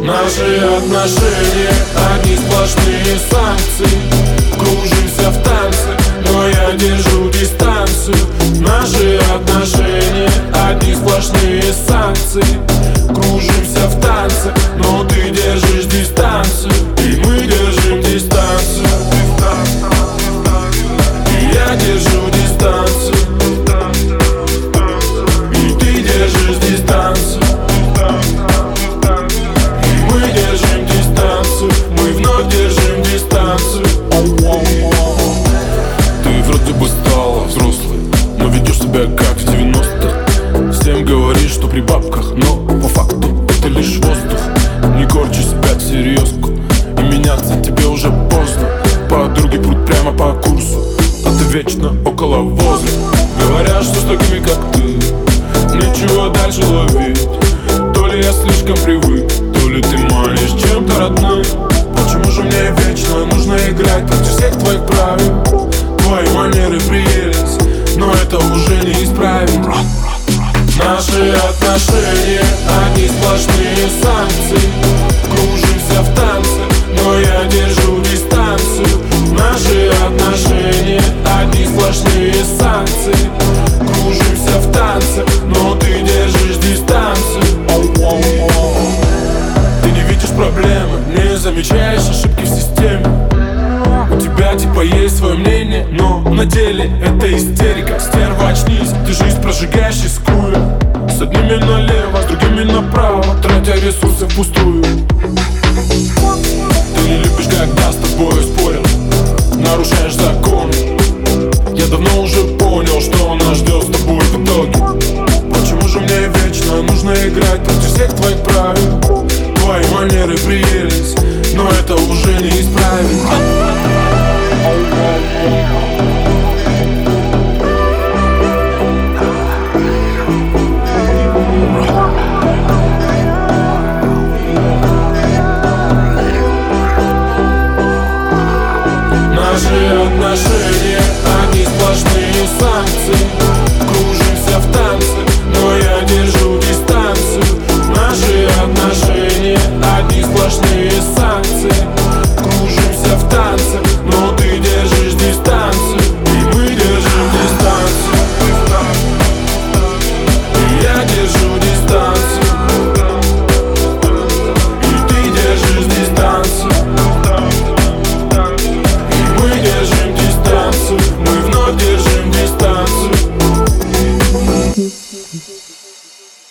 Наши отношения одни сплошные санкции. Кружимся в танце, но я держу дистанцию. Наши отношения одни сплошные санкции. Кружимся в танце, но ты держишь дистанцию, и мы держим дистанцию. И я держу дистанцию, и ты держишь дистанцию. И мы держим дистанцию, мы вновь держим дистанцию. Ты вроде бы стала взрослой, но ведешь себя как в 90-х. Всем говоришь, что при бабках, но по факту это лишь воздух. Не корчи себя серьезку, и меняться тебе уже поздно. Подруги прут прямо по курсу, а ты вечно около воза. Говорят, что с такими как ты нечего дальше ловить. То ли я слишком привык, то ли ты манишь чем-то родным. Почему же мне вечно нужно играть против всех твоих правил? Твои манеры приелись, но это уже не исправить. Наши отношения одни сплошные санкции. Кружимся в танце, но я держу дистанцию. Наши отношения одни сплошные санкции. Кружимся в танце, но ты держишь дистанцию. Ты не видишь проблемы, не замечаешь ошибки в системе. У тебя типа есть свое мнение, но на деле это истерика. Стерва, очнись, ты жизнь прожигаешь рискуя. С одними налево, с другими направо, тратя ресурсы впустую. Ты не любишь, когда с тобой спорят, нарушаешь законы. Я давно уже понял, что нас ждет с тобой в итоге. Почему же мне вечно нужно играть против всех твоих правил? Твои манеры приелись, но это уже не исправить. Наши отношения одни сплошные санкции. Кружимся в танце, но я держу дистанцию. Наши отношения одни сплошные санкции. Кружимся в танце, но ты держишь дистанцию, и мы держим дистанцию. И я держу дистанцию, и ты держишь дистанцию. И мы держим дистанцию, мы вновь держим дистанцию.